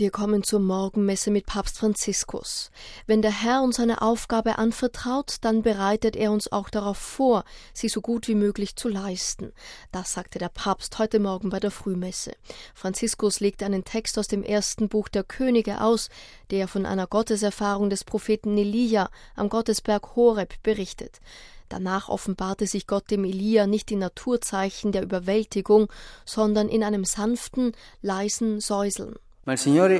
Wir kommen zur Morgenmesse mit Papst Franziskus. Wenn der Herr uns eine Aufgabe anvertraut, dann bereitet er uns auch darauf vor, sie so gut wie möglich zu leisten. Das sagte der Papst heute Morgen bei der Frühmesse. Franziskus legte einen Text aus dem ersten Buch der Könige aus, der von einer Gotteserfahrung des Propheten Elia am Gottesberg Horeb berichtet. Danach offenbarte sich Gott dem Elia nicht in Naturzeichen der Überwältigung, sondern in einem sanften, leisen Säuseln. Der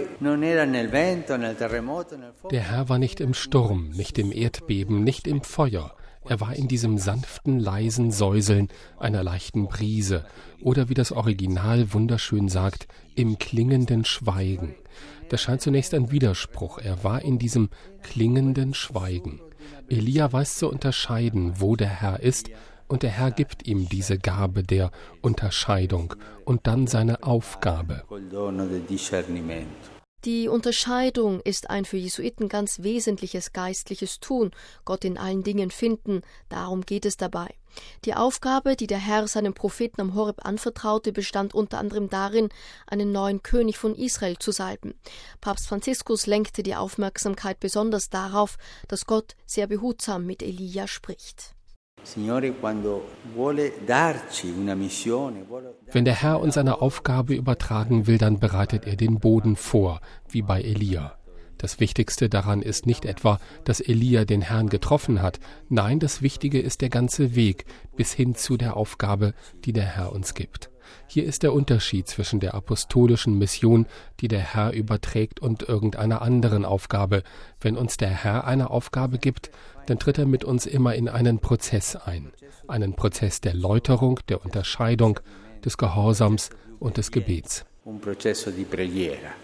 Herr war nicht im Sturm, nicht im Erdbeben, nicht im Feuer. Er war in diesem sanften, leisen Säuseln einer leichten Brise oder wie das Original wunderschön sagt, im klingenden Schweigen. Das scheint zunächst ein Widerspruch. Er war in diesem klingenden Schweigen. Elia weiß zu unterscheiden, wo der Herr ist, und der Herr gibt ihm diese Gabe der Unterscheidung und dann seine Aufgabe. Die Unterscheidung ist ein für Jesuiten ganz wesentliches geistliches Tun, Gott in allen Dingen finden, darum geht es dabei. Die Aufgabe, die der Herr seinem Propheten am Horeb anvertraute, bestand unter anderem darin, einen neuen König von Israel zu salben. Papst Franziskus lenkte die Aufmerksamkeit besonders darauf, dass Gott sehr behutsam mit Elia spricht. Wenn der Herr uns eine Aufgabe übertragen will, dann bereitet er den Boden vor, wie bei Elia. Das Wichtigste daran ist nicht etwa, dass Elia den Herrn getroffen hat. Nein, das Wichtige ist der ganze Weg bis hin zu der Aufgabe, die der Herr uns gibt. Hier ist der Unterschied zwischen der apostolischen Mission, die der Herr überträgt, und irgendeiner anderen Aufgabe. Wenn uns der Herr eine Aufgabe gibt, dann tritt er mit uns immer in einen Prozess ein. Einen Prozess der Läuterung, der Unterscheidung, des Gehorsams und des Gebets.